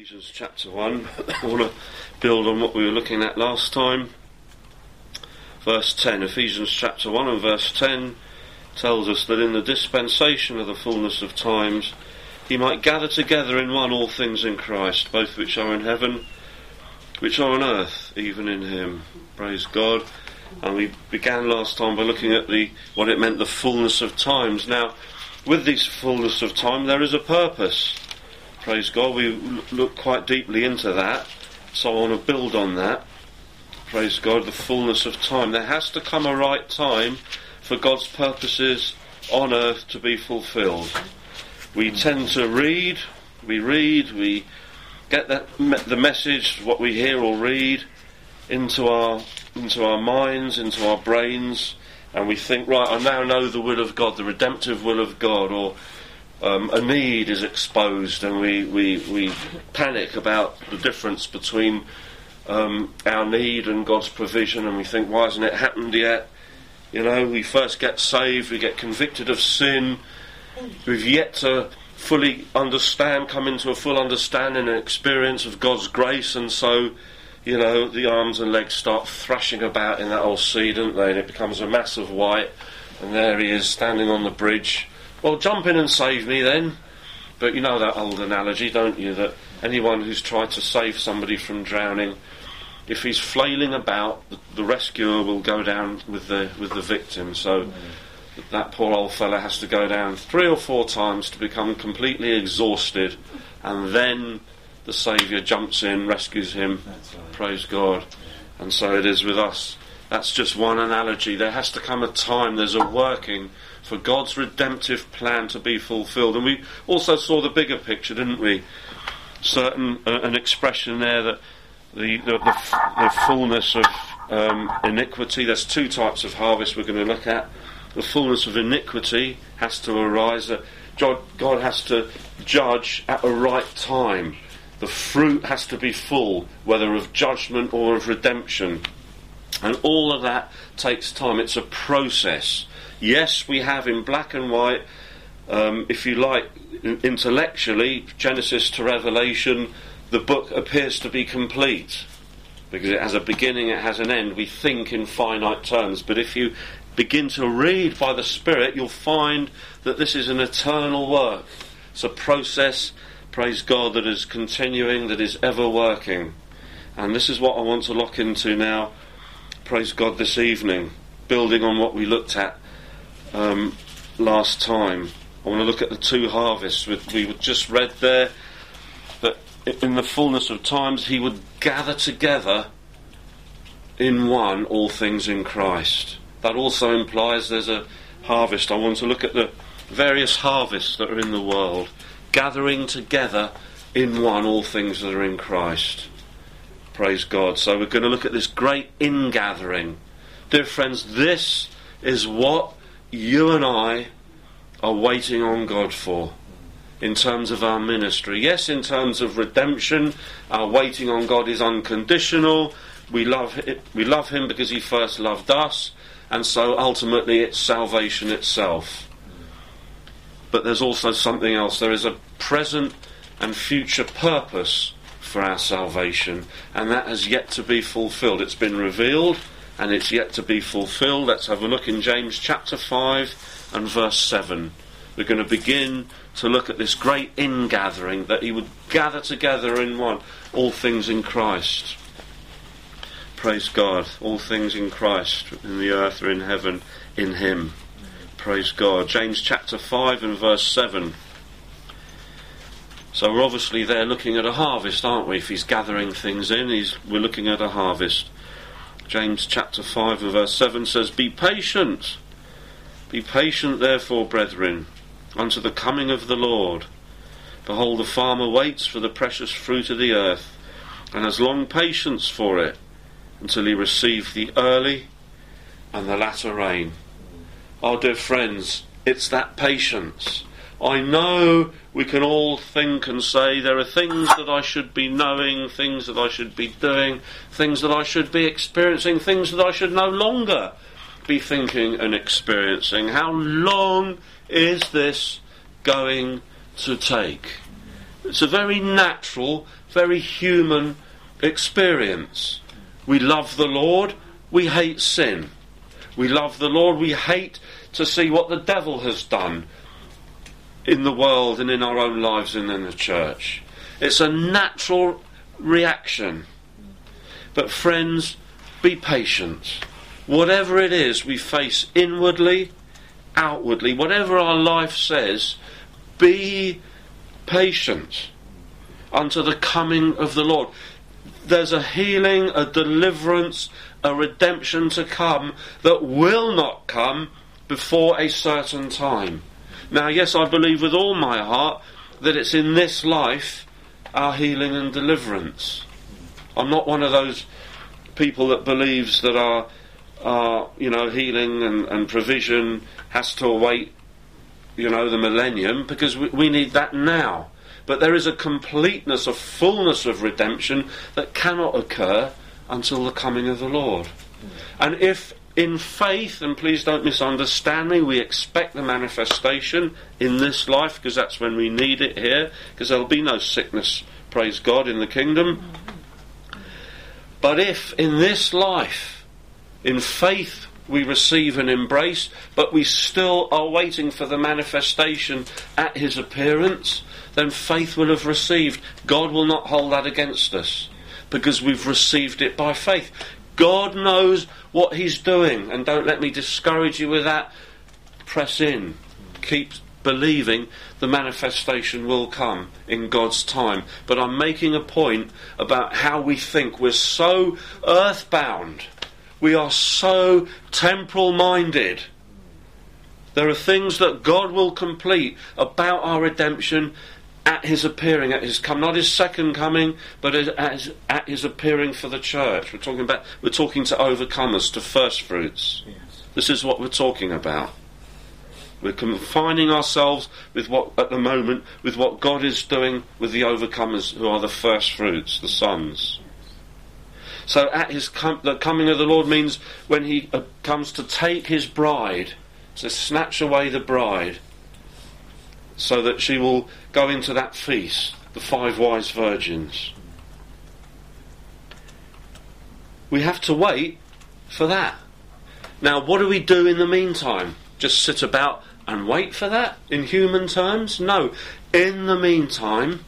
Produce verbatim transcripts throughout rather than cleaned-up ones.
Ephesians chapter one. I want to build on what we were looking at last time. Verse ten, Ephesians chapter one and verse ten tells us that in the dispensation of the fullness of times he might gather together in one all things in Christ, both which are in heaven, which are on earth, even in him. Praise God. And we began last time by looking at the what it meant, the fullness of times. Now, with this fullness of time there is a purpose. Praise God, we look quite deeply into that, so I want to build on that. Praise God, the fullness of time. There has to come a right time for God's purposes on earth to be fulfilled. We tend to read, we read, we get that the message, what we hear or read, into our into our minds, into our brains, and we think, right, I now know the will of God, the redemptive will of God, or Um, a need is exposed, and we, we, we panic about the difference between um, our need and God's provision, and we think, why hasn't it happened yet? You know, we first get saved, we get convicted of sin, we've yet to fully understand, come into a full understanding and experience of God's grace, and so, you know, the arms and legs start thrashing about in that old sea, don't they? And it becomes a mass of white, and there he is standing on the bridge. Well, jump in and save me then. But you know that old analogy, don't you, that anyone who's tried to save somebody from drowning, if he's flailing about, the, the rescuer will go down with the with the victim. So mm. that poor old fella has to go down three or four times to become completely exhausted, and then the Saviour jumps in, rescues him. Right. Praise God. And so it is with us. That's just one analogy. There has to come a time, there's a working for God's redemptive plan to be fulfilled. And we also saw the bigger picture, didn't we? Certain uh, an expression there that the the, the, the fullness of um, iniquity. There's two types of harvest we're going to look at. The fullness of iniquity has to arise. That God, God has to judge at a right time. The fruit has to be full, whether of judgment or of redemption. And all of that takes time. It's a process. Yes, we have in black and white, um, if you like, intellectually, Genesis to Revelation, the book appears to be complete. Because it has a beginning, it has an end. We think in finite terms. But if you begin to read by the Spirit, you'll find that this is an eternal work. It's a process, praise God, that is continuing, that is ever working. And this is what I want to lock into now, praise God, this evening, building on what we looked at Um, last time. I want to look at the two harvests. We, we just read there that in the fullness of times he would gather together in one all things in Christ. That also implies there's a harvest. I want to look at the various harvests that are in the world, gathering together in one all things that are in Christ. Praise God. So we're going to look at this great ingathering. Dear friends, this is what you and I are waiting on God for in terms of our ministry. Yes, in terms of redemption, our waiting on God is unconditional. We love it, we love him because he first loved us, and so ultimately it's salvation itself. But there's also something else. There is a present and future purpose for our salvation, and that has yet to be fulfilled. It's been revealed, and it's yet to be fulfilled. Let's have a look in James chapter five and verse seven. We're going to begin to look at this great ingathering, that he would gather together in one all things in Christ. Praise God. All things in Christ, in the earth or in heaven, in him. Praise God. James chapter five and verse seven. So we're obviously there looking at a harvest, aren't we? If he's gathering things in, he's, we're looking at a harvest. James chapter five and verse seven says, Be patient, be patient therefore, brethren, unto the coming of the Lord. Behold, the farmer waits for the precious fruit of the earth, and has long patience for it, until he receive the early and the latter rain. Oh, dear friends, it's that patience. I know we can all think and say there are things that I should be knowing, things that I should be doing, things that I should be experiencing, things that I should no longer be thinking and experiencing. How long is this going to take? It's a very natural, very human experience. We love the Lord, we hate sin. We love the Lord, we hate to see what the devil has done in the world and in our own lives and in the church. It's a natural reaction. But friends, be patient. Whatever it is we face inwardly, outwardly, whatever our life says, be patient unto the coming of the Lord. There's a healing, a deliverance, a redemption to come that will not come before a certain time. Now, yes, I believe with all my heart that it's in this life our healing and deliverance. I'm not one of those people that believes that our, our you know, healing and, and provision has to await, you know, the millennium, because we, we need that now. But there is a completeness, a fullness of redemption that cannot occur until the coming of the Lord. And if in faith, and please don't misunderstand me, we expect the manifestation in this life, because that's when we need it here, because there'll be no sickness, praise God, in the kingdom. But if in this life, in faith, we receive and embrace, but we still are waiting for the manifestation at his appearance, then faith will have received. God will not hold that against us, because we've received it by faith. God knows what he's doing, and don't let me discourage you with that. Press in. Keep believing the manifestation will come in God's time. But I'm making a point about how we think. We're so earthbound. We are so temporal-minded. There are things that God will complete about our redemption at his appearing, at his come, not his second coming, but as, as, at his appearing for the church. We're talking about, we're talking to overcomers, to first fruits. Yes. This is what we're talking about. We're confining ourselves with what, at the moment, with what God is doing with the overcomers, who are the first fruits, the sons. So at his com- the coming of the Lord means when he uh, comes to take his bride, to snatch away the bride, so that she will go into that feast, the five wise virgins. We have to wait for that. Now, what do we do in the meantime? Just sit about and wait for that in human terms? No. In the meantime,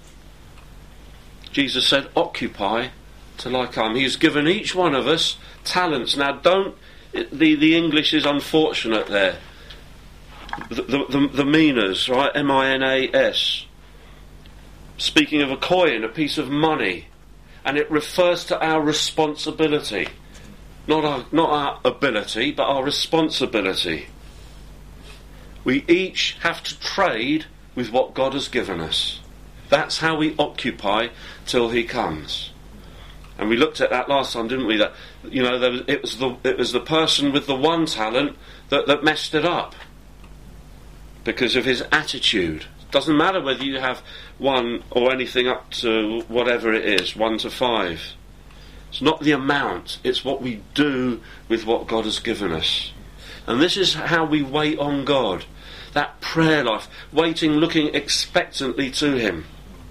Jesus said, occupy till I come. He's given each one of us talents. Now, don't, the, the English is unfortunate there. The, the, the, the minas, right? M I N A S. Speaking of a coin, a piece of money. And it refers to our responsibility. Not our, not our ability, but our responsibility. We each have to trade with what God has given us. That's how we occupy till he comes. And we looked at that last time, didn't we? That, you know, there was, it was the it was the person with the one talent that, that messed it up. Because of his attitude. Doesn't matter whether you have one or anything up to whatever it is, one to five. It's not the amount, it's what we do with what God has given us. And this is how we wait on God. That prayer life, waiting, looking expectantly to him.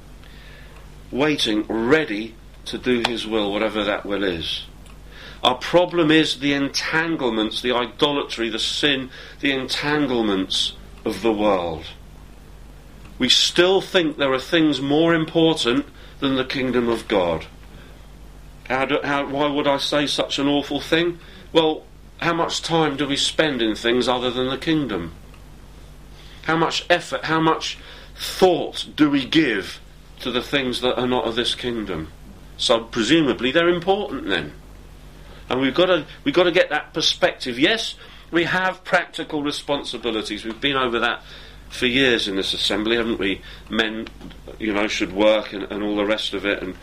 Waiting, ready to do his will, whatever that will is. Our problem is the entanglements, the idolatry, the sin, the entanglements of the world. We still think there are things more important than the kingdom of God. How do, how, why would I say such an awful thing? Well, how much time do we spend in things other than the kingdom? How much effort, how much thought do we give to the things that are not of this kingdom? So presumably they're important then. And we've got to we've got to get that perspective. Yes, we have practical responsibilities. We've been over that for years in this assembly, haven't we? Men, you know, should work and, and all the rest of it. And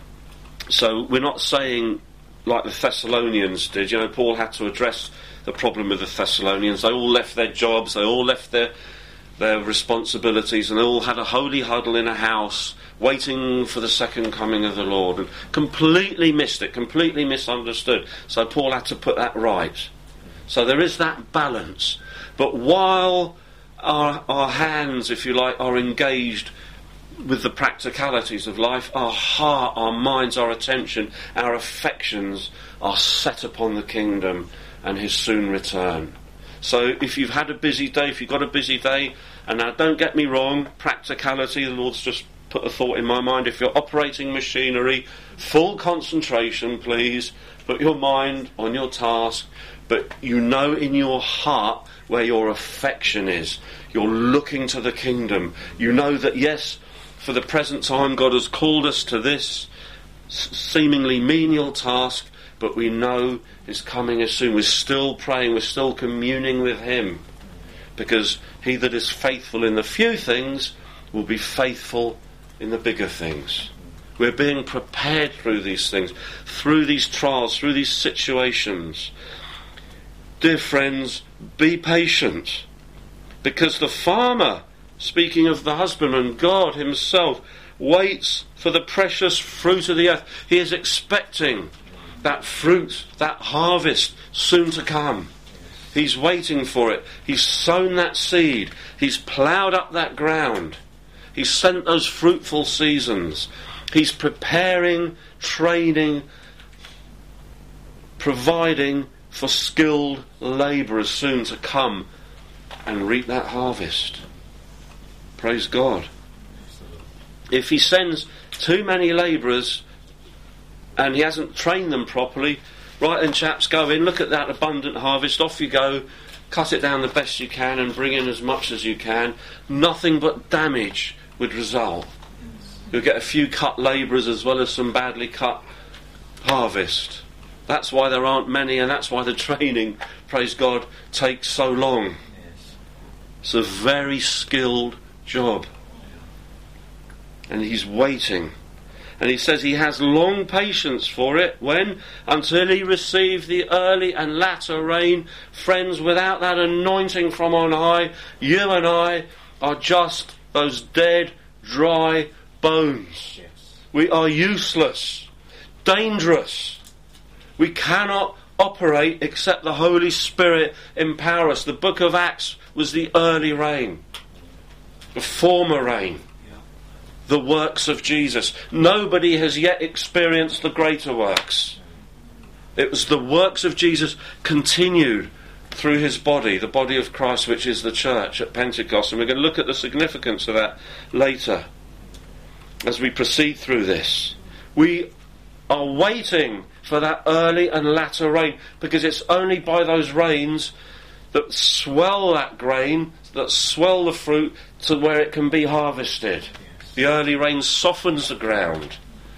so we're not saying like the Thessalonians did. You know, Paul had to address the problem with the Thessalonians. They all left their jobs, they all left their their responsibilities, and they all had a holy huddle in a house waiting for the second coming of the Lord, and completely missed it, completely misunderstood. So Paul had to put that right. So there is that balance. But while our, our hands, if you like, are engaged with the practicalities of life, our heart, our minds, our attention, our affections are set upon the kingdom and his soon return. So if you've had a busy day, if you've got a busy day, and now don't get me wrong, practicality, the Lord's just put a thought in my mind, if you're operating machinery, full concentration please, put your mind on your task, but you know in your heart where your affection is. You're looking to the kingdom. You know that yes, for the present time God has called us to this seemingly menial task, but we know his coming is soon. We're still praying, we're still communing with him, because he that is faithful in the few things will be faithful in the bigger things. We're being prepared through these things, through these trials, through these situations. Dear friends, be patient, because the farmer, speaking of the husbandman, God himself, waits for the precious fruit of the earth. He is expecting that fruit, that harvest soon to come. He's waiting for it. He's sown that seed. He's ploughed up that ground. He's sent those fruitful seasons. He's preparing, training, providing for skilled labourers soon to come and reap that harvest. Praise God. If he sends too many labourers and he hasn't trained them properly, right then chaps, go in, look at that abundant harvest, off you go, cut it down the best you can and bring in as much as you can. Nothing but damage would result. You'll get a few cut labourers as well as some badly cut harvest. That's why there aren't many, and that's why the training, praise God, takes so long. It's a very skilled job. And he's waiting. And he says he has long patience for it. When? Until he receive the early and latter rain. Friends, without that anointing from on high, you and I are just those dead, dry bones. Yes. We are useless, dangerous. We cannot operate except the Holy Spirit empower us. The book of Acts was the early rain, the former rain, yeah. The works of Jesus. Nobody has yet experienced the greater works. It was the works of Jesus continued through his body, the body of Christ, which is the church at Pentecost. And we're going to look at the significance of that later as we proceed through this. We are waiting for that early and latter rain, because it's only by those rains that swell that grain, that swell the fruit to where it can be harvested. Yes. The early rain softens the ground.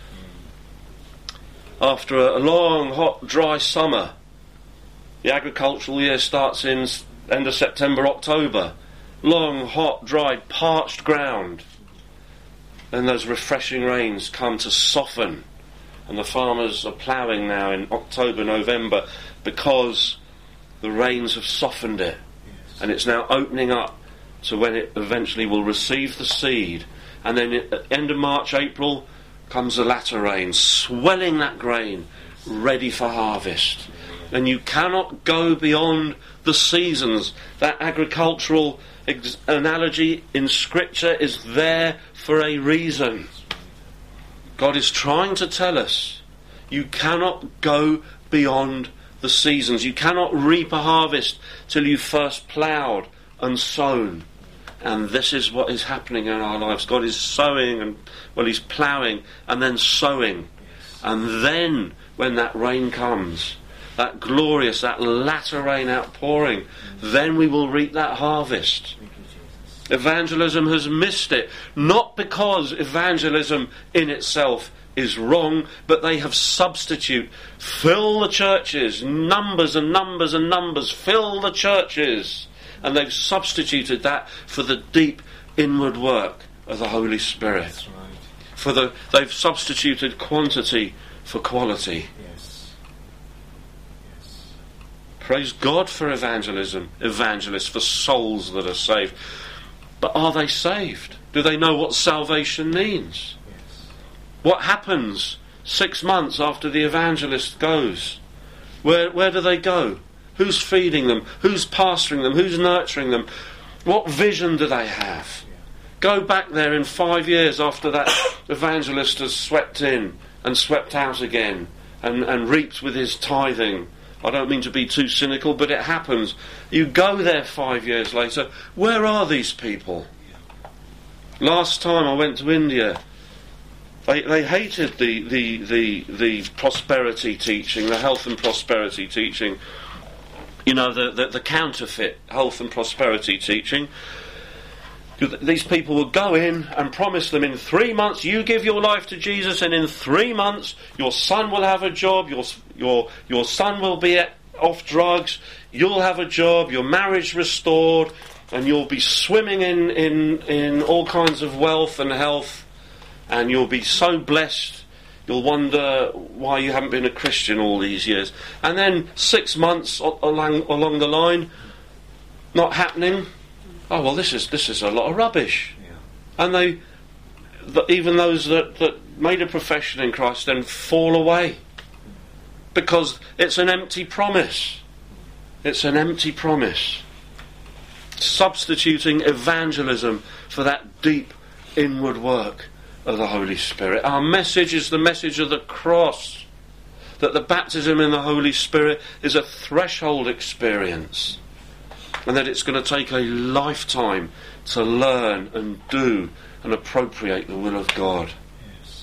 After a long, hot, dry summer, the agricultural year starts in end of September, October. Long, hot, dry, parched ground. Then those refreshing rains come to soften. And the farmers are ploughing now in October, November, because the rains have softened it. Yes. And it's now opening up to when it eventually will receive the seed. And then at the end of March, April, comes the latter rain, swelling that grain, ready for harvest. And you cannot go beyond the seasons. That agricultural ex- analogy in Scripture is there for a reason. God is trying to tell us, you cannot go beyond the seasons. You cannot reap a harvest till you've first ploughed and sown. And this is what is happening in our lives. God is sowing, and well, he's ploughing and then sowing. And then when that rain comes, that glorious, that latter rain outpouring, then we will reap that harvest. Evangelism has missed it, not because evangelism in itself is wrong, but they have substitute. Fill the churches, numbers and numbers and numbers, fill the churches. And they've substituted that for the deep inward work of the Holy Spirit. That's right. For the, they've substituted quantity for quality. Yes. Yes. Praise God for evangelism, evangelists, for souls that are saved. But are they saved? Do they know what salvation means? Yes. What happens six months after the evangelist goes? Where where do they go? Who's feeding them? Who's pastoring them? Who's nurturing them? What vision do they have? Go back there in five years after that evangelist has swept in and swept out again and, and reaped with his tithing. I don't mean to be too cynical, but it happens. You go there five years later, where are these people? Last time I went to India, they, they hated the, the, the, the prosperity teaching, the health and prosperity teaching, you know, the, the, the counterfeit health and prosperity teaching. These people would go in and promise them in three months, you give your life to Jesus, and in three months your son will have a job, your your your son will be off drugs, you'll have a job, your marriage restored, and you'll be swimming in, in, in all kinds of wealth and health, and you'll be so blessed, you'll wonder why you haven't been a Christian all these years. And then six months along, along the line, not happening. Oh, well, this is this is a lot of rubbish. Yeah. And they, the, even those that, that made a profession in Christ then fall away. Because it's an empty promise. It's an empty promise. Substituting evangelism for that deep inward work of the Holy Spirit. Our message is the message of the cross. That the baptism in the Holy Spirit is a threshold experience. And that it's going to take a lifetime to learn and do and appropriate the will of God. Yes.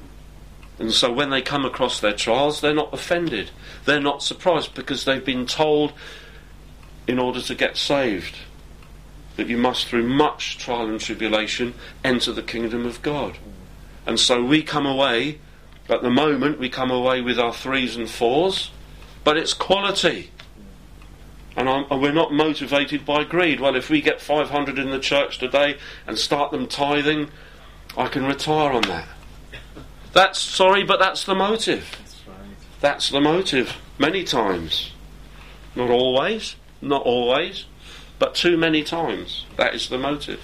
And so when they come across their trials, they're not offended. They're not surprised, because they've been told, in order to get saved, that you must, through much trial and tribulation, enter the kingdom of God. And so we come away, at the moment, we come away with our threes and fours, but it's quality. And, I'm, and we're not motivated by greed. Well, if we get five hundred in the church today and start them tithing, I can retire on that. That's sorry, but that's the motive. That's right. That's the motive. Many times. Not always. Not always. But too many times. That is the motive.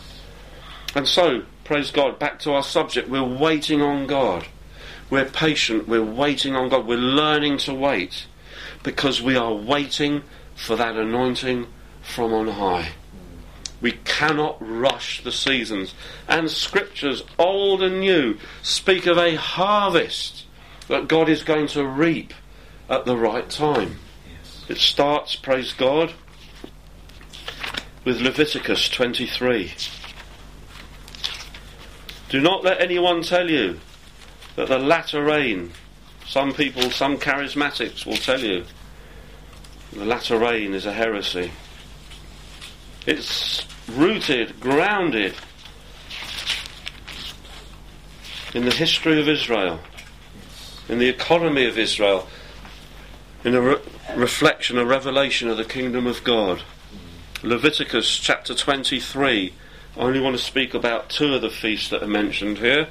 And so, praise God, back to our subject. We're waiting on God. We're patient. We're waiting on God. We're learning to wait. Because we are waiting for that anointing from on high. We cannot rush the seasons. And scriptures, old and new, speak of a harvest that God is going to reap at the right time. Yes. It starts, praise God, with Leviticus twenty-three. Do not let anyone tell you that the latter rain, some people, some charismatics will tell you, the latter rain is a heresy. It's rooted, grounded in the history of Israel, in the economy of Israel, in a re- reflection, a revelation of the kingdom of God. Leviticus chapter twenty-three. I only want to speak about two of the feasts that are mentioned here.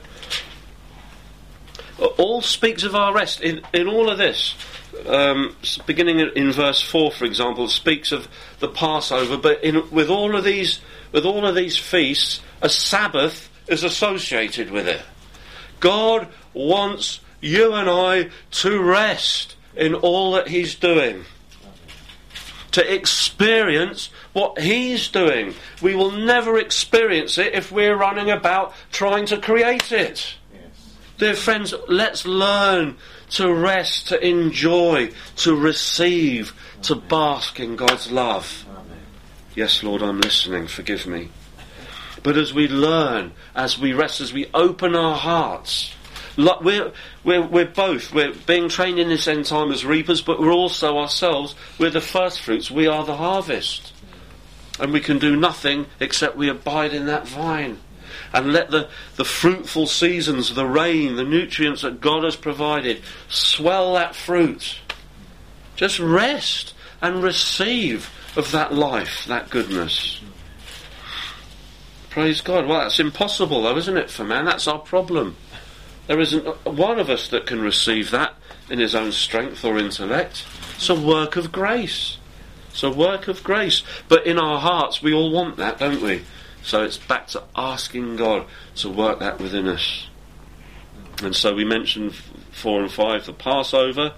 All speaks of our rest. In, in all of this, Um, beginning in verse four, for example, speaks of the Passover, but in, with all of these, with all of these feasts, a Sabbath is associated with it. God wants you and I to rest in all that He's doing, to experience what He's doing. We will never experience it if we're running about trying to create it. Yes. Dear friends, let's learn to rest, to enjoy, to receive, Amen. To bask in God's love. Amen. Yes, Lord, I'm listening, forgive me. But as we learn, as we rest, as we open our hearts, we're, we're, we're both, we're being trained in this end time as reapers, but we're also ourselves, we're the first fruits, we are the harvest. And we can do nothing except we abide in that vine. And let the, the fruitful seasons, the rain, the nutrients that God has provided, swell that fruit. Just rest and receive of that life, that goodness. Praise God. Well, that's impossible though, isn't it, for man? That's our problem. There isn't one of us that can receive that in his own strength or intellect. It's a work of grace. It's a work of grace. But in our hearts, we all want that, don't we? So it's back to asking God to work that within us. And so we mentioned four and five, the Passover.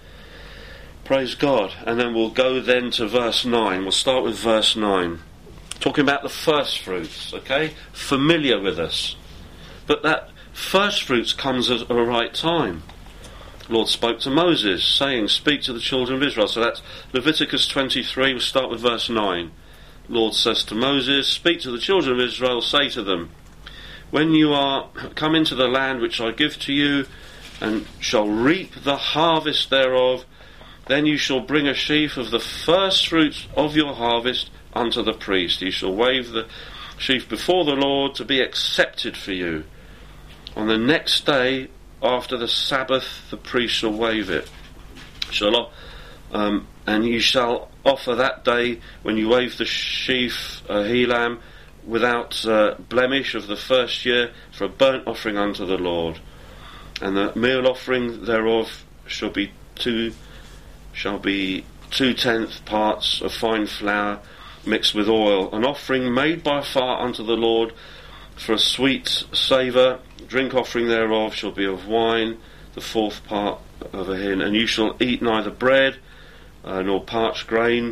Praise God. And then we'll go then to verse nine. We'll start with verse nine. Talking about the first fruits, okay? Familiar with us. But that first fruits comes at a right time. The Lord spoke to Moses, saying, speak to the children of Israel. So that's Leviticus twenty-three, we'll start with verse nine. The Lord says to Moses, speak to the children of Israel, say to them, when you are come into the land which I give to you, and shall reap the harvest thereof, then you shall bring a sheaf of the first fruits of your harvest unto the priest. You shall wave the sheaf before the Lord to be accepted for you. On the next day after the Sabbath, the priest shall wave it. Shall um, and you shall offer that day, when you wave the sheaf, a he lamb without uh, blemish of the first year, for a burnt offering unto the Lord. And the meal offering thereof shall be two shall be two tenth parts of fine flour mixed with oil, an offering made by fire unto the Lord for a sweet savour. Drink offering thereof shall be of wine, the fourth part of a hin. And you shall eat neither bread, uh, nor parched grain,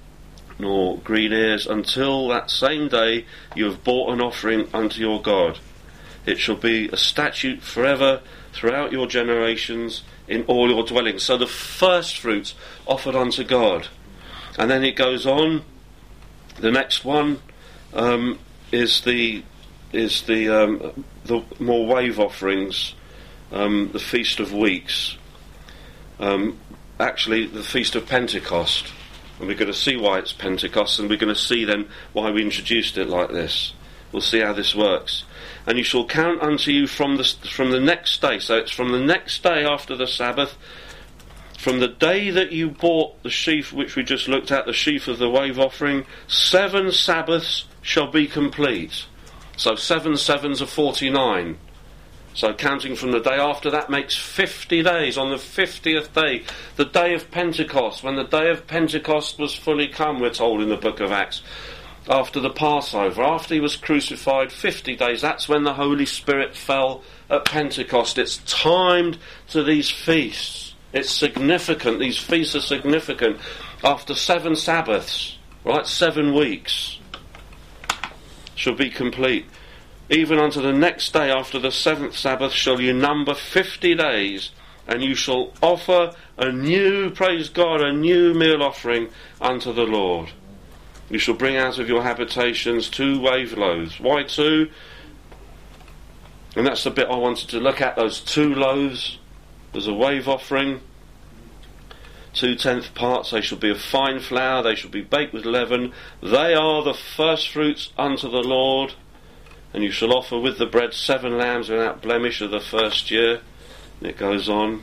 nor green ears, until that same day you have brought an offering unto your God. It shall be a statute forever throughout your generations in all your dwellings. So the first fruits offered unto God. And then it goes on. The next one um, is the is the um, the more wave offerings, um, the Feast of Weeks. Um, actually, the Feast of Pentecost. And we're going to see why it's Pentecost, and we're going to see then why we introduced it like this. We'll see how this works. And you shall count unto you from the from the next day. So it's from the next day after the Sabbath, from the day that you bought the sheaf which we just looked at, the sheaf of the wave offering, seven Sabbaths shall be complete. So seven sevens are forty-nine. So counting from the day after that makes fifty days. On the fiftieth day, the day of Pentecost, when the day of Pentecost was fully come, we're told in the book of Acts, after the Passover, after he was crucified, fifty days, that's when the Holy Spirit fell at Pentecost. It's timed to these feasts. It's significant. These feasts are significant. After seven Sabbaths, right, seven weeks shall be complete. Even unto the next day after the seventh Sabbath shall you number fifty days, and you shall offer a new, praise God, a new meal offering unto the Lord. You shall bring out of your habitations two wave loaves. Why two? And that's the bit I wanted to look at, those two loaves. There's a wave offering. Two tenth parts, they shall be of fine flour, they shall be baked with leaven. They are the first fruits unto the Lord. And you shall offer with the bread seven lambs without blemish of the first year. And it goes on.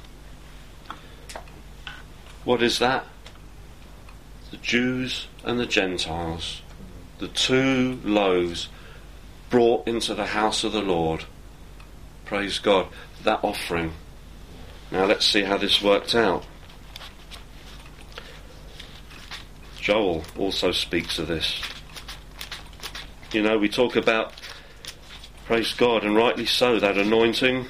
What is that? The Jews and the Gentiles, the two loaves brought into the house of the Lord. Praise God, that offering. Now let's see how this worked out. Joel also speaks of this. You know, we talk about, praise God, and rightly so, that anointing.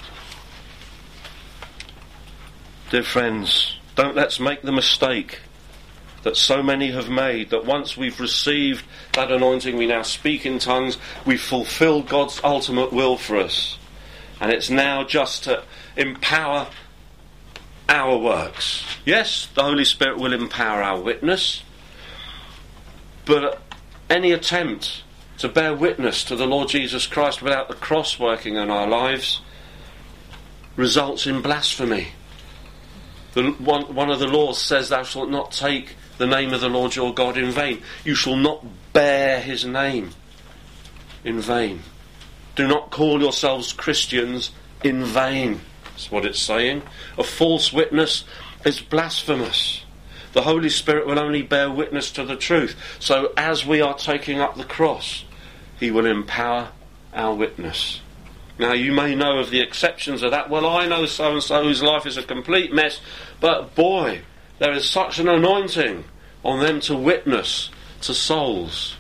Dear friends, don't let's make the mistake that so many have made, that once we've received that anointing, we now speak in tongues, we've fulfilled God's ultimate will for us. And it's now just to empower our works. Yes, the Holy Spirit will empower our witness, but any attempt to bear witness to the Lord Jesus Christ without the cross working in our lives results in blasphemy. The, one, one of the laws says, thou shalt not take the name of the Lord your God in vain. You shall not bear his name in vain. Do not call yourselves Christians in vain. That's what it's saying. A false witness is blasphemous. The Holy Spirit will only bear witness to the truth. So as we are taking up the cross, he will empower our witness. Now you may know of the exceptions of that. Well, I know so-and-so whose life is a complete mess, but boy, there is such an anointing on them to witness to souls.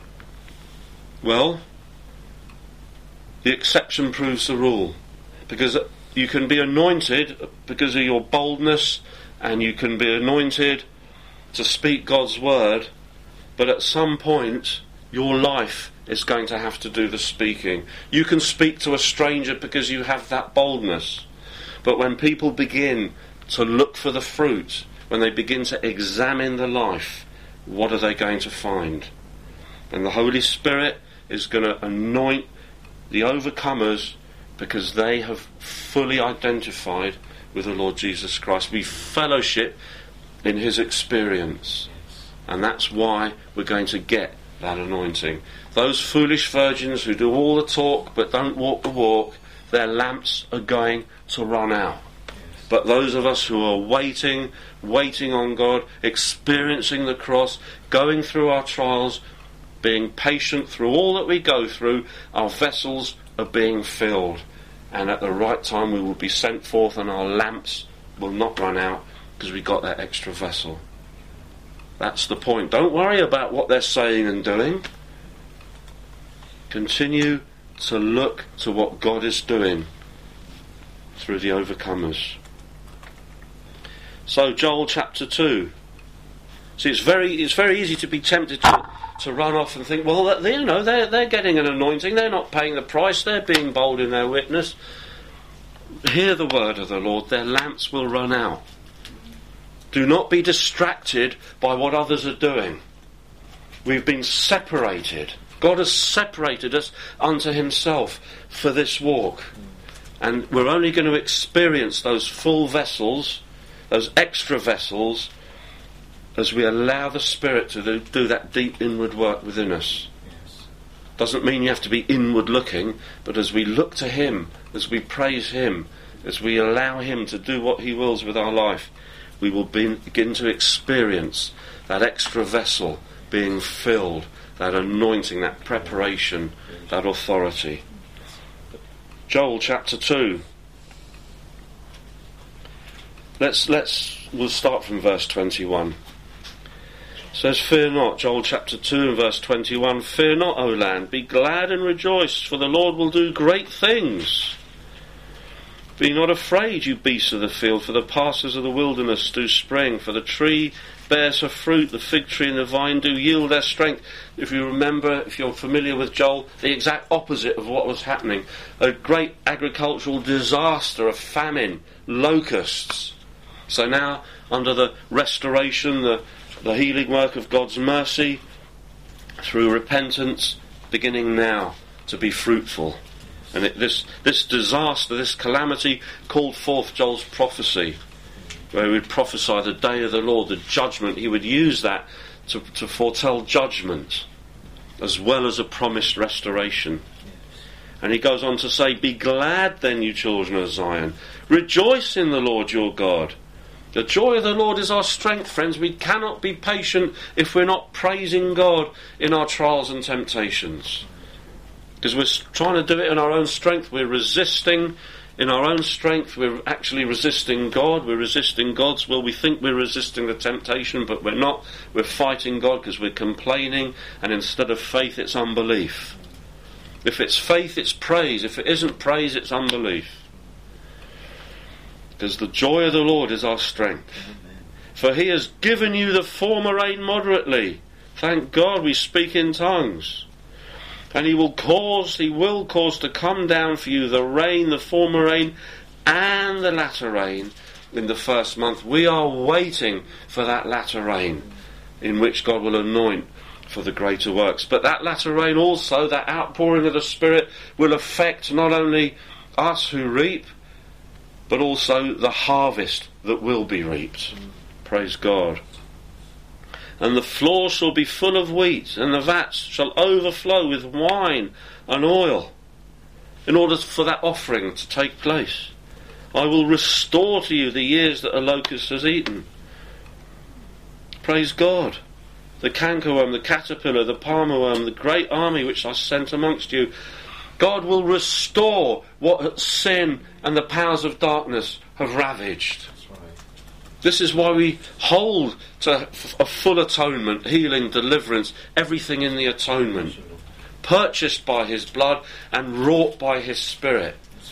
Well, the exception proves the rule. Because you can be anointed because of your boldness, and you can be anointed to speak God's word, but at some point your life is going to have to do the speaking. You can speak to a stranger because you have that boldness. But when people begin to look for the fruit, when they begin to examine the life, what are they going to find? And the Holy Spirit is going to anoint the overcomers because they have fully identified with the Lord Jesus Christ. We fellowship in his experience. And that's why we're going to get that anointing. Those foolish virgins who do all the talk but don't walk the walk, their lamps are going to run out. But those of us who are waiting, waiting on God, experiencing the cross, going through our trials, being patient through all that we go through, our vessels are being filled. And at the right time we will be sent forth and our lamps will not run out because we got that extra vessel. That's the point. Don't worry about what they're saying and doing. Continue to look to what God is doing through the overcomers. So Joel chapter two. See, it's very it's very easy to be tempted to, to run off and think, well, they, you know, they're, they're getting an anointing, they're not paying the price, they're being bold in their witness. Hear the word of the Lord, their lamps will run out. Do not be distracted by what others are doing. We've been separated. God has separated us unto himself for this walk. And we're only going to experience those full vessels, those extra vessels, as we allow the Spirit to do, do that deep inward work within us. Yes. Doesn't mean you have to be inward looking, but as we look to him, as we praise him, as we allow him to do what he wills with our life, we will be, begin to experience that extra vessel being filled, that anointing, that preparation, that authority. Joel chapter two. Let's let's we'll start from verse twenty-one. It says, "Fear not," Joel chapter two and verse twenty-one, "Fear not, O land, be glad and rejoice, for the Lord will do great things. Be not afraid, you beasts of the field, for the pastures of the wilderness do spring, for the tree bears her fruit, the fig tree and the vine do yield their strength." If you remember, if you're familiar with Joel, the exact opposite of what was happening. A great agricultural disaster, a famine, locusts. So now, under the restoration, the, the healing work of God's mercy, through repentance, beginning now to be fruitful. And it, this, this disaster, this calamity, called forth Joel's prophecy, where he would prophesy the day of the Lord, the judgment. He would use that to, to foretell judgment, as well as a promised restoration. And he goes on to say, "Be glad then, you children of Zion. Rejoice in the Lord your God." The joy of the Lord is our strength, friends. We cannot be patient if we're not praising God in our trials and temptations. Because we're trying to do it in our own strength. We're resisting in our own strength. We're actually resisting God. We're resisting God's will. We think we're resisting the temptation, but we're not. We're fighting God because we're complaining, and instead of faith, it's unbelief. If it's faith, it's praise. If it isn't praise, it's unbelief. Because the joy of the Lord is our strength. For he has given you the former rain moderately. Thank God we speak in tongues. And he will cause, he will cause to come down for you the rain, the former rain, and the latter rain in the first month. We are waiting for that latter rain, in which God will anoint for the greater works. But that latter rain also, that outpouring of the Spirit, will affect not only us who reap, but also the harvest that will be reaped. Praise God. "And the floor shall be full of wheat, and the vats shall overflow with wine and oil," in order for that offering to take place. "I will restore to you the years that a locust has eaten." Praise God. "The cankerworm, the caterpillar, the palmerworm, the great army which I sent amongst you." God will restore what sin and the powers of darkness have ravaged. This is why we hold to a full atonement, healing, deliverance, everything in the atonement, purchased by his blood and wrought by his Spirit.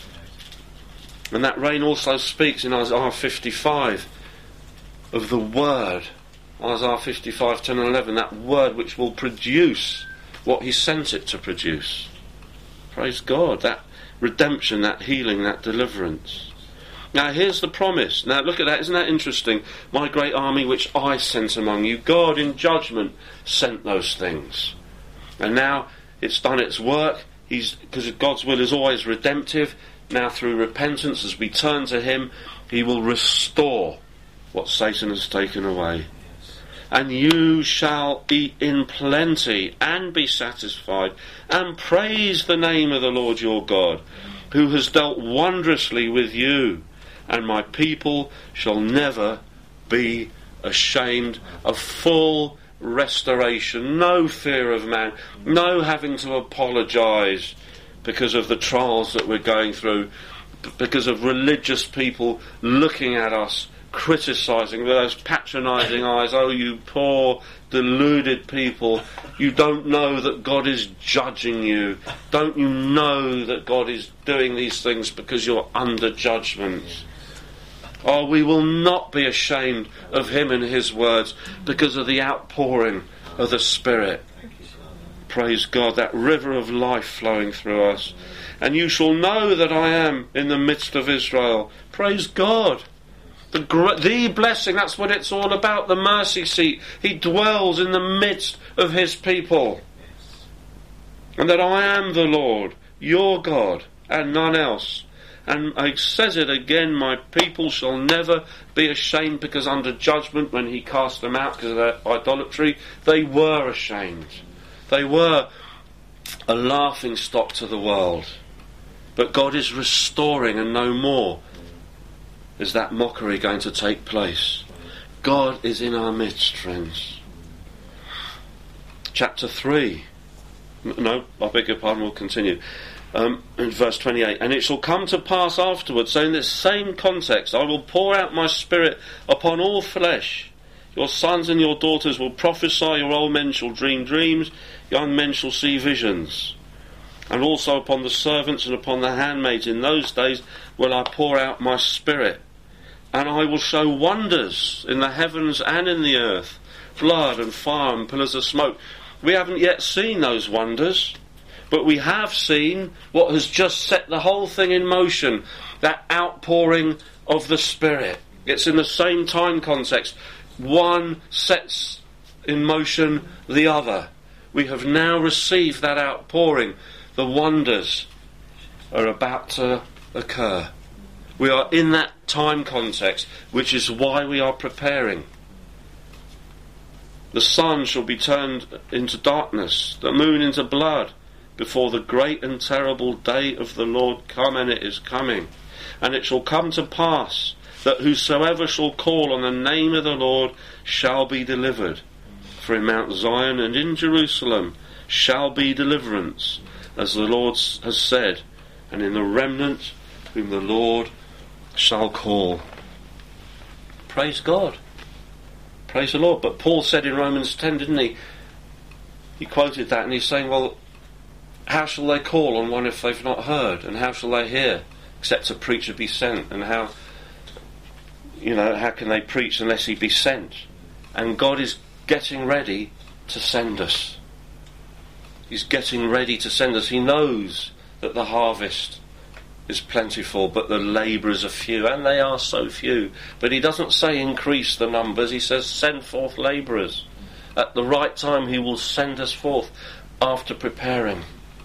And that rain also speaks in Isaiah fifty-five of the word, Isaiah fifty-five, ten and eleven, that word which will produce what he sent it to produce. Praise God, that redemption, that healing, that deliverance. Now here's the promise. Now look at that, isn't that interesting? My great army which I sent among you. God in judgment sent those things. And now it's done its work. He's, because God's will is always redemptive. Now through repentance, as we turn to him, he will restore what Satan has taken away. And you shall eat in plenty and be satisfied, and praise the name of the Lord your God, who has dealt wondrously with you. And my people shall never be ashamed. A full restoration, no fear of man, no having to apologise because of the trials that we're going through, because of religious people looking at us, criticising with those patronising eyes. Oh, you poor deluded people, you don't know that God is judging you. Don't you know that God is doing these things because you're under judgment? Oh, we will not be ashamed of him and his words because of the outpouring of the Spirit. Praise God, that river of life flowing through us. And you shall know that I am in the midst of Israel. Praise God. The, gr- the blessing, that's what it's all about, the mercy seat. He dwells in the midst of his people. And that I am the Lord, your God, and none else. And it says it again, my people shall never be ashamed, because under judgment, when he cast them out because of their idolatry, they were ashamed. They were a laughing stock to the world. But God is restoring, and no more is that mockery going to take place. God is in our midst, friends. Chapter three. No, I beg your pardon, we'll continue. Um, in verse twenty-eight, and it shall come to pass afterwards, so in this same context, I will pour out my Spirit upon all flesh. Your sons and your daughters will prophesy, your old men shall dream dreams, young men shall see visions. And also upon the servants and upon the handmaids in those days will I pour out my Spirit. And I will show wonders in the heavens and in the earth, blood and fire and pillars of smoke. We haven't yet seen those wonders, but we have seen what has just set the whole thing in motion, that outpouring of the Spirit. It's in the same time context. One sets in motion the other. We have now received that outpouring. The wonders are about to occur. We are in that time context, which is why we are preparing. The sun shall be turned into darkness, the moon into blood, before the great and terrible day of the Lord come, and it is coming. And it shall come to pass that whosoever shall call on the name of the Lord shall be delivered. For in Mount Zion and in Jerusalem shall be deliverance, as the Lord has said, and in the remnant whom the Lord shall call. Praise God. Praise the Lord. But Paul said in Romans ten, didn't he? He quoted that, and he's saying, well, how shall they call on one if they've not heard? And how shall they hear except a preacher be sent? And how, you know, how can they preach unless he be sent? And God is getting ready to send us. He's getting ready to send us. He knows that the harvest is plentiful, but the labourers are few, and they are so few. But he doesn't say increase the numbers, he says send forth labourers. At the right time he will send us forth after preparing.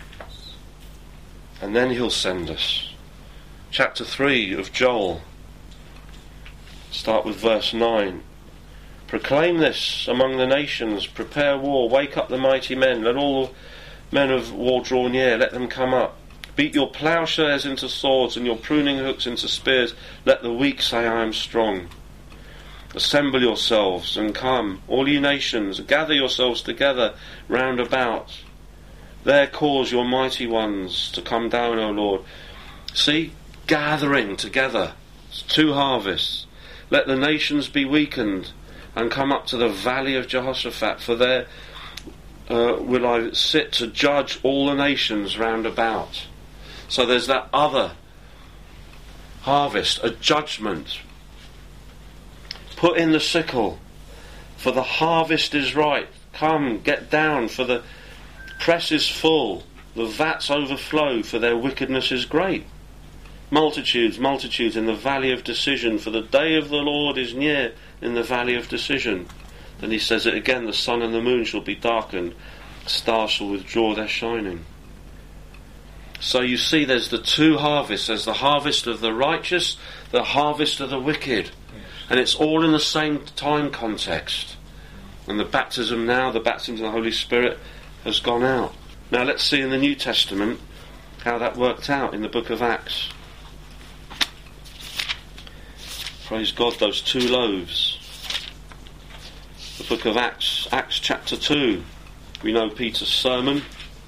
And then he'll send us. Chapter three of Joel. Start with verse nine. Proclaim this among the nations, prepare war, wake up the mighty men, let all men of war draw near, let them come up. Beat your ploughshares into swords and your pruning hooks into spears, let the weak say I am strong. Assemble yourselves and come, all you nations, gather yourselves together round about. There cause your mighty ones to come down, O Lord. See, gathering together, it's two harvests. Let the nations be weakened and come up to the valley of Jehoshaphat, for there uh, will I sit to judge all the nations round about. So there's that other harvest, a judgment. Put in the sickle, for the harvest is ripe. Come, get down, for the press is full, the vats overflow, for their wickedness is great. Multitudes, multitudes in the valley of decision, for the day of the Lord is near in the valley of decision. Then he says it again, the sun and the moon shall be darkened, stars shall withdraw their shining. So you see there's the two harvests. There's the harvest of the righteous, the harvest of the wicked. Yes. And it's all in the same time context. And the baptism now, the baptism of the Holy Spirit has gone out. Now let's see in the New Testament how that worked out in the book of Acts. Praise God, those two loaves. The book of Acts, Acts chapter two. We know Peter's sermon.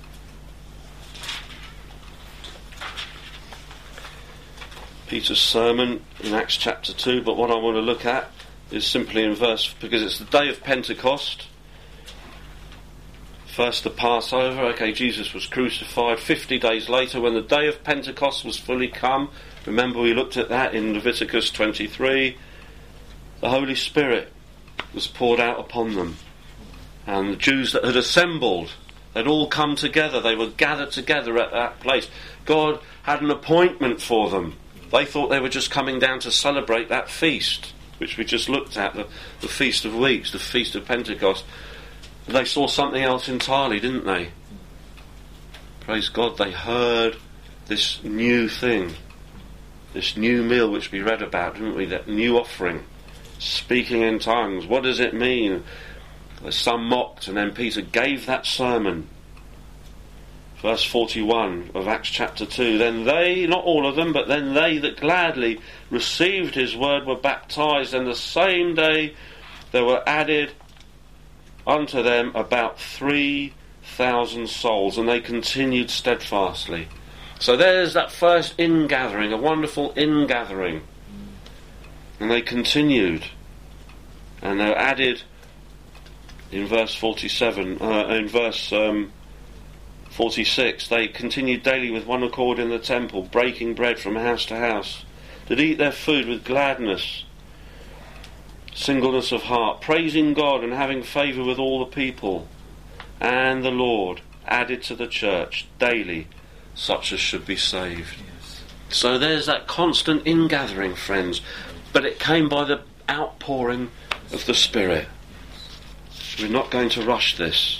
Peter's sermon in Acts chapter two, but what I want to look at is simply in verse, because it's the day of Pentecost. First the Passover, okay, Jesus was crucified. Fifty days later, when the day of Pentecost was fully come, remember we looked at that in Leviticus twenty-three, the Holy Spirit was poured out upon them. And the Jews that had assembled, they'd all come together, they were gathered together at that place. God had an appointment for them. They thought they were just coming down to celebrate that feast, which we just looked at, the, the Feast of Weeks, the Feast of Pentecost. They saw something else entirely, didn't they? Praise God, they heard this new thing, this new meal which we read about, didn't we? That new offering, speaking in tongues. What does it mean? Some mocked, and then Peter gave that sermon. Verse forty-one of Acts chapter two. Then they, not all of them, but then they that gladly received his word were baptized, and the same day there were added unto them about three thousand souls, and they continued steadfastly. So there's that first ingathering, a wonderful ingathering. And they continued. And they were added in verse forty-seven, uh, in verse um, forty-six, they continued daily with one accord in the temple, breaking bread from house to house, did eat their food with gladness, singleness of heart, praising God and having favour with all the people. And the Lord added to the church daily such as should be saved. Yes. So there's that constant ingathering, friends, but it came by the outpouring of the Spirit. We're not going to rush this.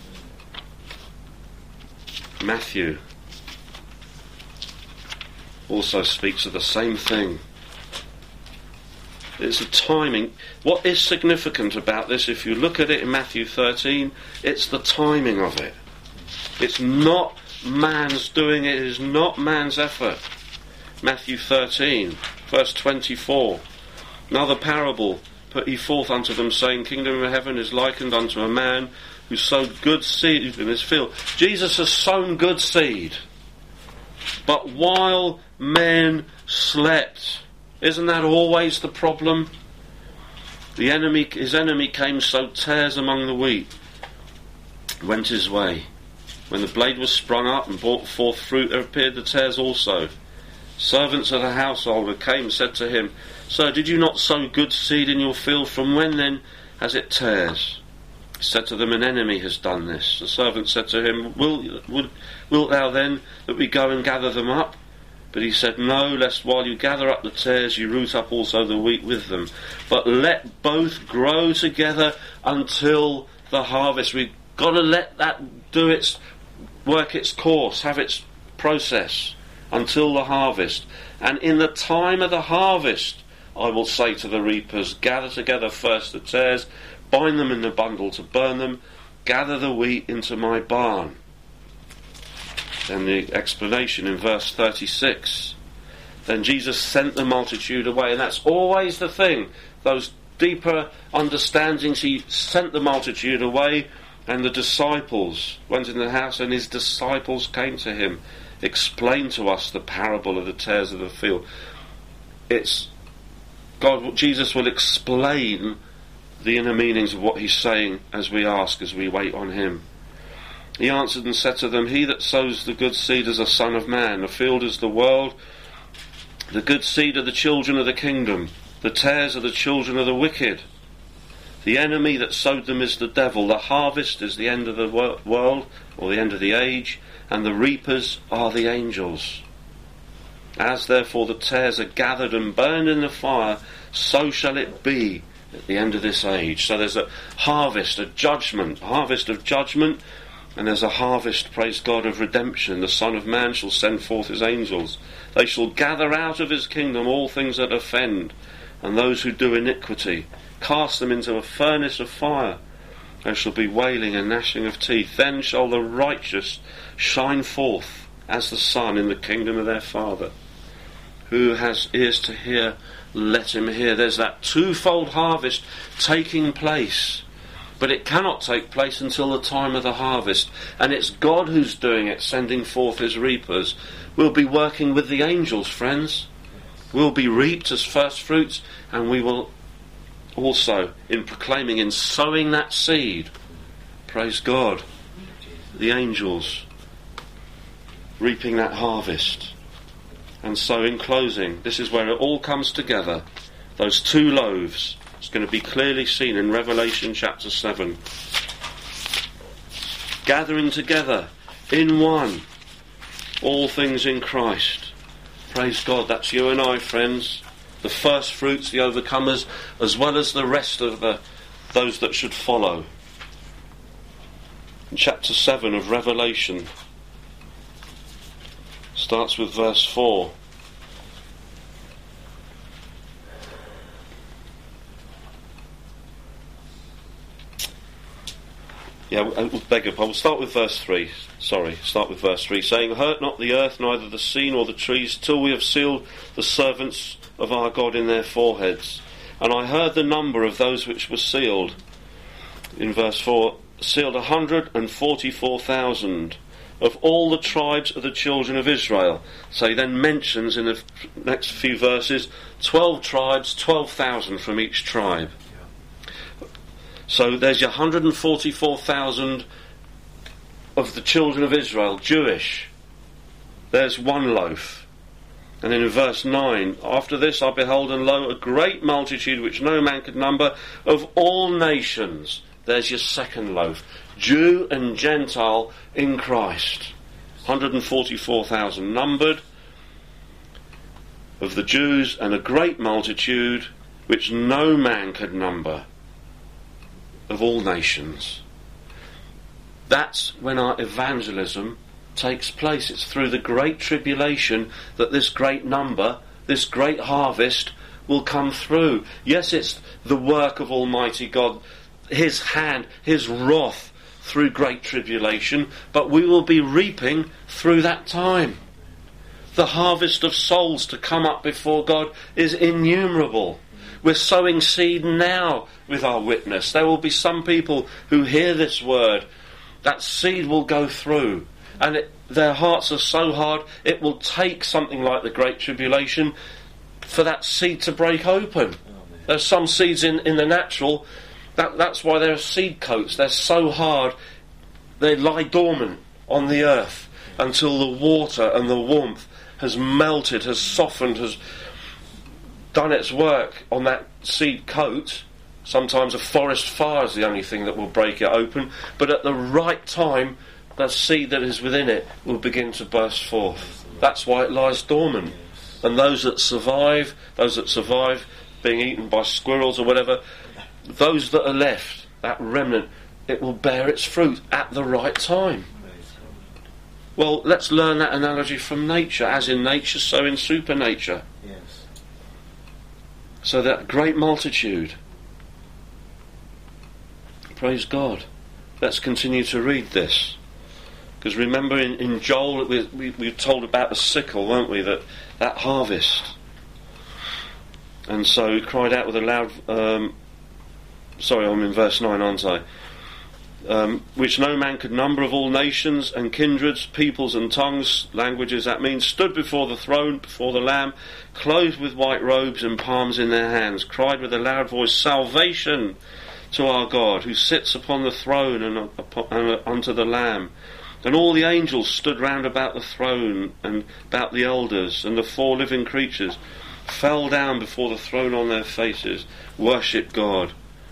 Matthew also speaks of the same thing. It's the timing. What is significant about this, if you look at it in Matthew thirteen, it's the timing of it. It's not man's doing it, it is not man's effort. Matthew thirteen, verse twenty-four. Another parable put he forth unto them, saying, Kingdom of heaven is likened unto a man who sowed good seed in his field. Jesus has sown good seed. But while men slept, isn't that always the problem? The enemy, his enemy came, sowed tares among the wheat, went his way. When the blade was sprung up and brought forth fruit, there appeared the tares also. Servants of the householder came, said to him, Sir, did you not sow good seed in your field? From when then has it tares? He said to them, An enemy has done this. The servant said to him, Will, will, Wilt thou then that we go and gather them up? But he said, No, lest while you gather up the tares, you root up also the wheat with them. But let both grow together until the harvest. We've got to let that do its work, its course, have its process until the harvest. And in the time of the harvest, I will say to the reapers, Gather together first the tares, bind them in the bundle to burn them, gather the wheat into my barn. Then the explanation in verse thirty-six. Then Jesus sent the multitude away, and that's always the thing. Those deeper understandings, he sent the multitude away, and the disciples went in the house, and his disciples came to him, explained to us the parable of the tares of the field. It's God, Jesus will explain the inner meanings of what he's saying as we ask, as we wait on him. He answered and said to them, He that sows the good seed is a son of man. The field is the world. The good seed are the children of the kingdom. The tares are the children of the wicked. The enemy that sowed them is the devil. The harvest is the end of the wor- world, or the end of the age, and the reapers are the angels. As therefore the tares are gathered and burned in the fire, so shall it be at the end of this age. So there's a harvest, a judgment, a harvest of judgment, and there's a harvest, praise God, of redemption. The Son of Man shall send forth his angels. They shall gather out of his kingdom all things that offend, and those who do iniquity, cast them into a furnace of fire. There shall be wailing and gnashing of teeth. Then shall the righteous shine forth as the sun in the kingdom of their Father. Who has ears to hear, let him hear. There's that twofold harvest taking place, but it cannot take place until the time of the harvest, and it's God who's doing it, sending forth his reapers. We'll be working with the angels, friends. We'll be reaped as first fruits, and we will also, in proclaiming, in sowing that seed, praise God, the angels reaping that harvest. And so in closing, this is where it all comes together. Those two loaves, it's going to be clearly seen in Revelation chapter seven. Gathering together in one, all things in Christ. Praise God, that's you and I, friends. The first fruits, the overcomers, as well as the rest of the those that should follow. In chapter seven of Revelation, starts with verse four. Yeah, I beg your pardon. We'll start with verse three. Sorry, start with verse three. Saying, hurt not the earth, neither the sea nor the trees, till we have sealed the servants of our God in their foreheads. And I heard the number of those which were sealed. In verse four, sealed a hundred and forty-four thousand of all the tribes of the children of Israel. So he then mentions in the next few verses twelve tribes, twelve thousand from each tribe. So there's your one hundred forty-four thousand of the children of Israel, Jewish. There's one loaf. And then in verse nine, after this I beheld, and lo, a great multitude which no man could number, of all nations. There's your second loaf. Jew and Gentile in Christ. one hundred forty-four thousand numbered of the Jews, and a great multitude which no man could number, of all nations. That's when our evangelism takes place. It's through the great tribulation that this great number, this great harvest will come through. Yes, it's the work of Almighty God, his hand, his wrath through great tribulation, but we will be reaping through that time. The harvest of souls to come up before God is innumerable. We're sowing seed now with our witness. There will be some people who hear this word. That seed will go through. And it, their hearts are so hard, it will take something like the Great Tribulation for that seed to break open. There's some seeds in, in the natural. That, that's why there are seed coats. They're so hard, they lie dormant on the earth until the water and the warmth has melted, has softened, has done its work on that seed coat. Sometimes a forest fire is the only thing that will break it open, but at the right time, that seed that is within it will begin to burst forth. That's why it lies dormant. And those that survive, those that survive being eaten by squirrels or whatever, those that are left, that remnant, it will bear its fruit at the right time. Well, let's learn that analogy from nature. As in nature, so in supernature. Yes. So that great multitude. Praise God. Let's continue to read this. Because remember in, in Joel, we, we, we were told about the sickle, weren't we? That, that harvest. And so he cried out with a loud... Um, sorry, I'm in verse nine, aren't I? Um, which no man could number, of all nations and kindreds, peoples and tongues, languages, that means, stood before the throne, before the Lamb, clothed with white robes and palms in their hands, cried with a loud voice, salvation to our God, who sits upon the throne and, upon, and unto the Lamb. And all the angels stood round about the throne and about the elders, and the four living creatures fell down before the throne on their faces, worshipped God,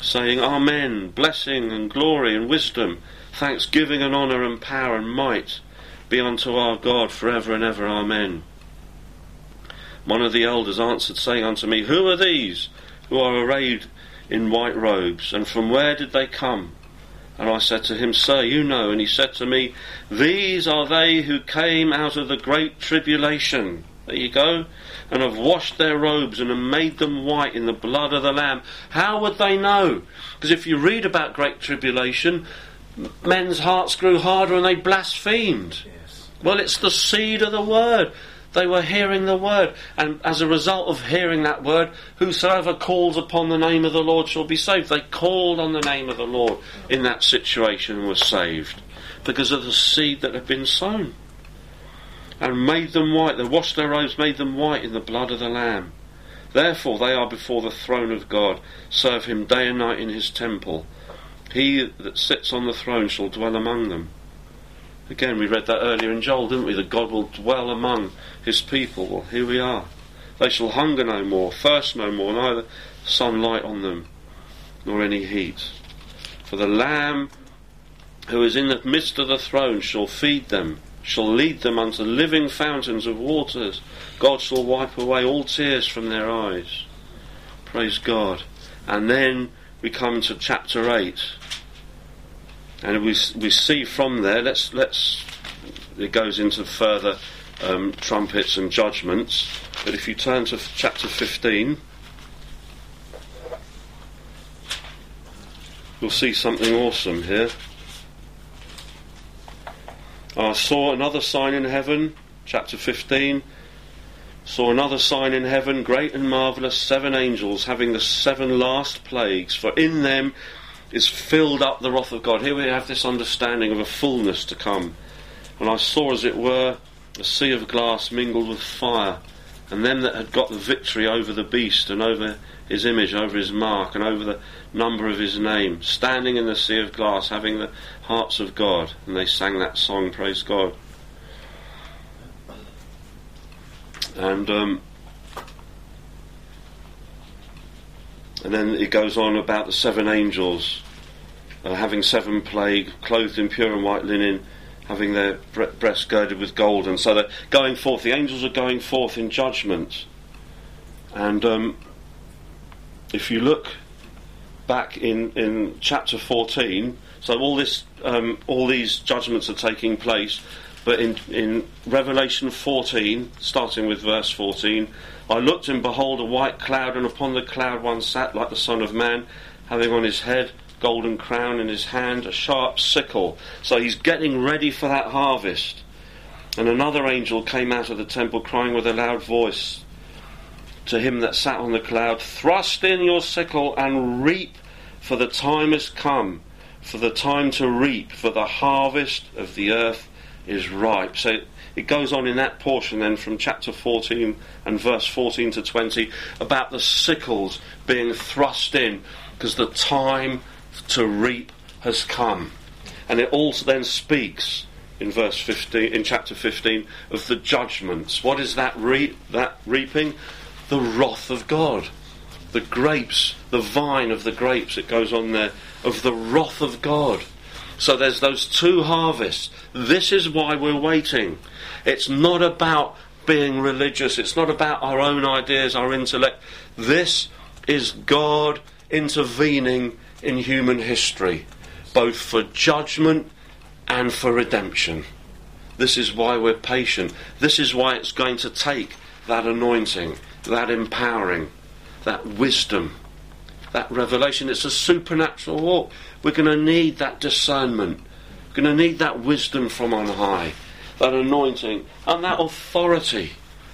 saying, Amen, blessing and glory and wisdom, thanksgiving and honour and power and might be unto our God forever and ever. Amen. One of the elders answered, saying unto me, Who are these who are arrayed in white robes, and from where did they come? And I said to him, Sir, you know. And he said to me, These are they who came out of the great tribulation. There you go. And have washed their robes and have made them white in the blood of the Lamb. How would they know? Because if you read about great tribulation, men's hearts grew harder and they blasphemed. Yes. Well, it's the seed of the word. They were hearing the word, and as a result of hearing that word, whosoever calls upon the name of the Lord shall be saved. They called on the name of the Lord in that situation and were saved because of the seed that had been sown. And made them white. They washed their robes, made them white in the blood of the Lamb. Therefore they are before the throne of God, serve him day and night in his temple. He that sits on the throne shall dwell among them. Again, we read that earlier in Joel, didn't we? That God will dwell among his people. Well, here we are. They shall hunger no more, thirst no more, neither sun light on them, nor any heat. For the Lamb who is in the midst of the throne shall feed them, shall lead them unto living fountains of waters. God shall wipe away all tears from their eyes. Praise God. And then we come to chapter eight. And we we see from there, let's let's it goes into further um, trumpets and judgments. But if you turn to f- chapter fifteen, you'll see something awesome here. I saw another sign in heaven, chapter fifteen. Saw another sign in heaven, great and marvellous, seven angels having the seven last plagues, for in them is filled up the wrath of God. Here we have this understanding of a fullness to come. And I saw, as it were, a sea of glass mingled with fire, and them that had got the victory over the beast, and over his image, over his mark, and over the number of his name, standing in the sea of glass, having the harps of God. And they sang that song, praise God. And um, and then it goes on about the seven angels uh, having seven plague, clothed in pure and white linen, having their bre- breasts girded with gold. And so they're going forth. The angels are going forth in judgment. And um, if you look back in, in chapter fourteen, so all this um, all these judgments are taking place. But in, in Revelation fourteen, starting with verse fourteen, I looked and behold a white cloud, and upon the cloud one sat like the Son of Man, having on his head golden crown, in his hand a sharp sickle. So he's getting ready for that harvest. And another angel came out of the temple, crying with a loud voice to him that sat on the cloud, Thrust in your sickle and reap, for the time has come, for the time to reap, for the harvest of the earth is ripe. So it goes on in that portion then from chapter fourteen and verse fourteen to twenty about the sickles being thrust in because the time to reap has come. And it also then speaks in verse fifteen, in chapter fifteen, of the judgments. What is that re- that reaping? The wrath of God. The grapes, the vine of the grapes, it goes on there, of the wrath of God. So there's those two harvests. This is why we're waiting. It's not about being religious. It's not about our own ideas, our intellect. This is God intervening in human history, both for judgment and for redemption. This is why we're patient. This is why it's going to take that anointing, that empowering, that wisdom, that revelation. It's a supernatural walk. We're going to need that discernment. We're going to need that wisdom from on high, that anointing and that authority.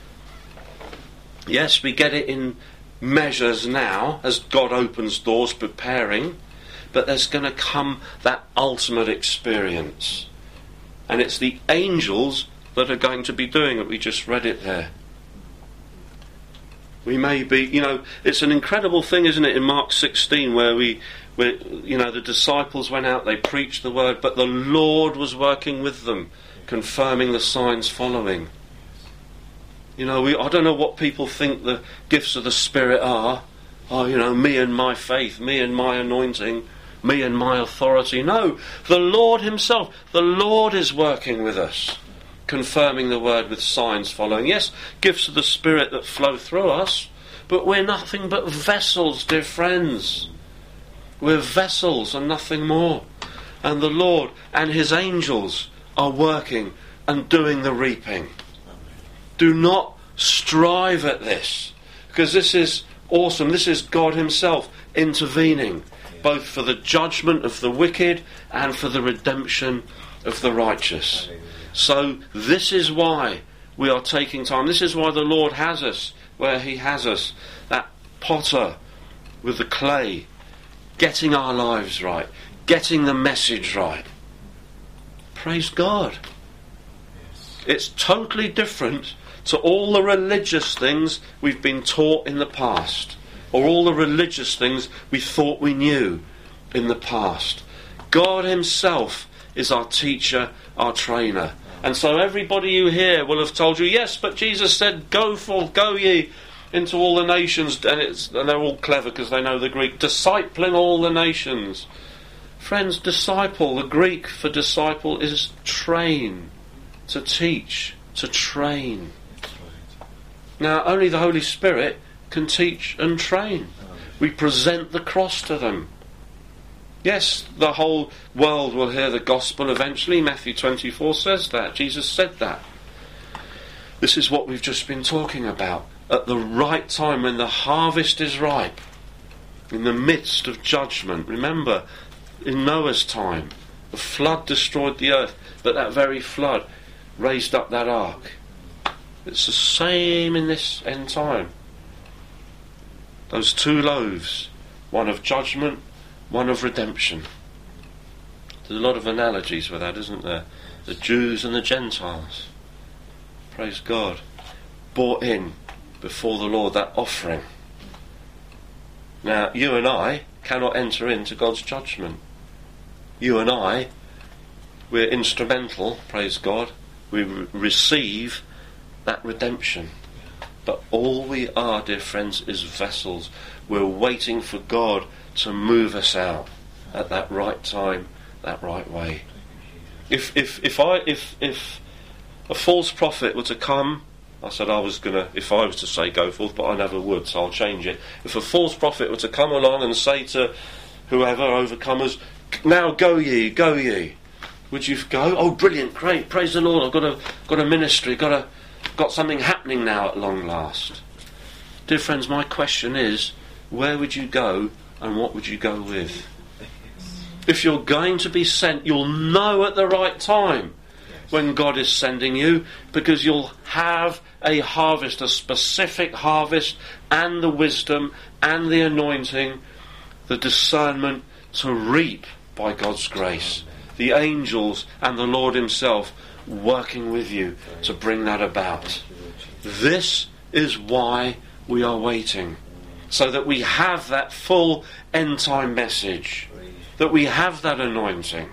Yes, we get it in measures now as God opens doors, preparing, but there's going to come that ultimate experience. And it's the angels that are going to be doing it. We just read it there. We may be, you know, it's an incredible thing, isn't it, in Mark sixteen, where we, where, you know, the disciples went out, they preached the word, but the Lord was working with them, confirming the signs following. You know, we, I don't know what people think the gifts of the Spirit are. oh, you know, me and my faith, me and my anointing, me and my authority. No, the Lord himself, the Lord is working with us, confirming the word with signs following. Yes, gifts of the Spirit that flow through us, but we're nothing but vessels, dear friends. We're vessels and nothing more. And the Lord and his angels are working and doing the reaping. Do not strive at this, because this is awesome. This is God himself intervening, both for the judgment of the wicked and for the redemption of the righteous. So this is why we are taking time. This is why the Lord has us where he has us. That potter with the clay, getting our lives right, getting the message right. Praise God. It's totally different to all the religious things we've been taught in the past, or all the religious things we thought we knew in the past. God himself is our teacher, our trainer. And so everybody you hear will have told you, yes, but Jesus said, go forth, go ye into all the nations, and, it's, and they're all clever because they know the Greek, discipling all the nations. Friends, disciple, the Greek for disciple is train, to teach, to train. Now, only the Holy Spirit can teach and train. We present the cross to them. Yes, the whole world will hear the gospel eventually. Matthew twenty-four says that. Jesus said that. This is what we've just been talking about. At the right time, when the harvest is ripe, in the midst of judgment. Remember, in Noah's time, the flood destroyed the earth, but that very flood raised up that ark. It's the same in this end time. Those two loaves, one of judgment, one of redemption. There's a lot of analogies with that, isn't there? The Jews and the Gentiles. Praise God. Brought in before the Lord, that offering. Now, you and I cannot enter into God's judgment. You and I, we're instrumental, praise God. We re- receive that redemption. But all we are, dear friends, is vessels. We're waiting for God to move us out at that right time, that right way. If if if I if if a false prophet were to come, I said I was gonna, if I was to say go forth, but I never would, so I'll change it. If a false prophet were to come along and say to whoever, overcomers, now go ye, go ye, would you go? Oh, brilliant, great, praise the Lord, I've got a got a ministry, got a got something happening now at long last. Dear friends, my question is, where would you go and what would you go with? If you're going to be sent, you'll know at the right time when God is sending you, because you'll have a harvest, a specific harvest, and the wisdom and the anointing, the discernment to reap by God's grace. The angels and the Lord himself working with you to bring that about. This is why we are waiting, so that we have that full end time message, that we have that anointing.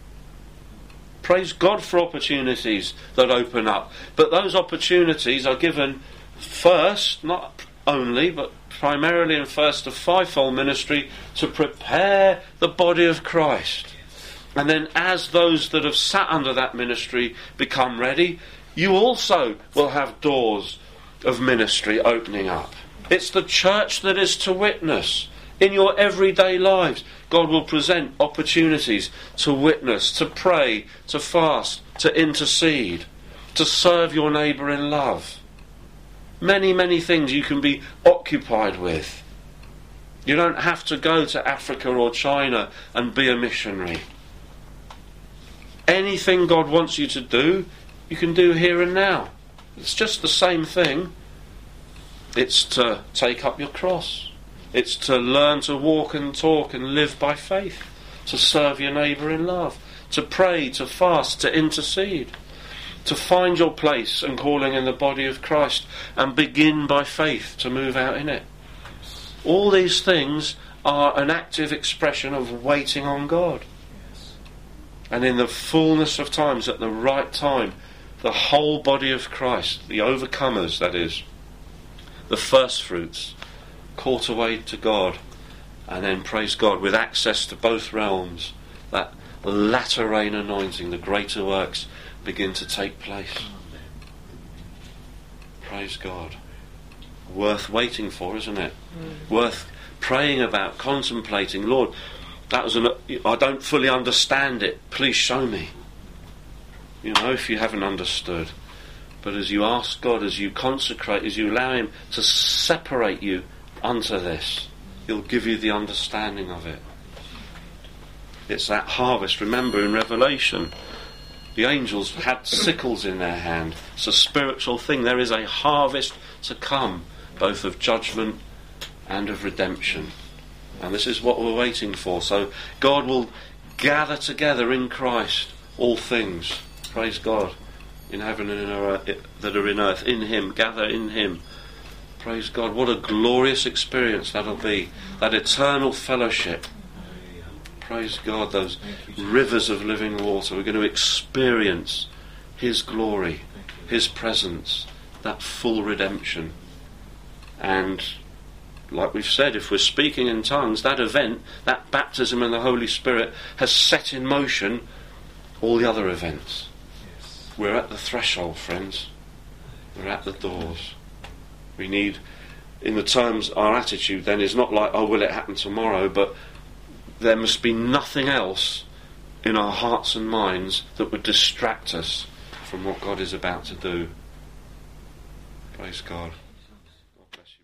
Praise God for opportunities that open up, but those opportunities are given first, not only, but primarily and first, a fivefold ministry to prepare the body of Christ. And then as those that have sat under that ministry become ready, you also will have doors of ministry opening up. It's the church that is to witness. In your everyday lives, God will present opportunities to witness, to pray, to fast, to intercede, to serve your neighbour in love. Many, many things you can be occupied with. You don't have to go to Africa or China and be a missionary. Anything God wants you to do, you can do here and now. It's just the same thing. It's to take up your cross. It's to learn to walk and talk and live by faith. To serve your neighbour in love. To pray, to fast, to intercede. To find your place and calling in the body of Christ and begin by faith to move out in it. All these things are an active expression of waiting on God. And in the fullness of times, at the right time, the whole body of Christ, the overcomers, that is, the first fruits, caught away to God, and then, praise God, with access to both realms, that latter rain anointing, the greater works begin to take place. Praise God. Worth waiting for, isn't it? Mm. Worth praying about, contemplating. Lord, that was an, I don't fully understand it. Please show me. You know, if you haven't understood. But as you ask God, as you consecrate, as you allow Him to separate you unto this, He'll give you the understanding of it. It's that harvest. Remember in Revelation, the angels had sickles in their hand. It's a spiritual thing. There is a harvest to come, both of judgment and of redemption. And this is what we're waiting for. So God will gather together in Christ all things. Praise God. In heaven and in earth, that are in earth, in Him, gather in Him. Praise God. What a glorious experience that'll be. That eternal fellowship. Praise God, those rivers of living water. We're going to experience His glory, His presence, that full redemption. And like we've said, if we're speaking in tongues, that event, that baptism in the Holy Spirit, has set in motion all the other events. Yes. We're at the threshold, friends. We're at the doors. We need, in the terms, our attitude then is not like, oh, will it happen tomorrow, but there must be nothing else in our hearts and minds that would distract us from what God is about to do. Praise God.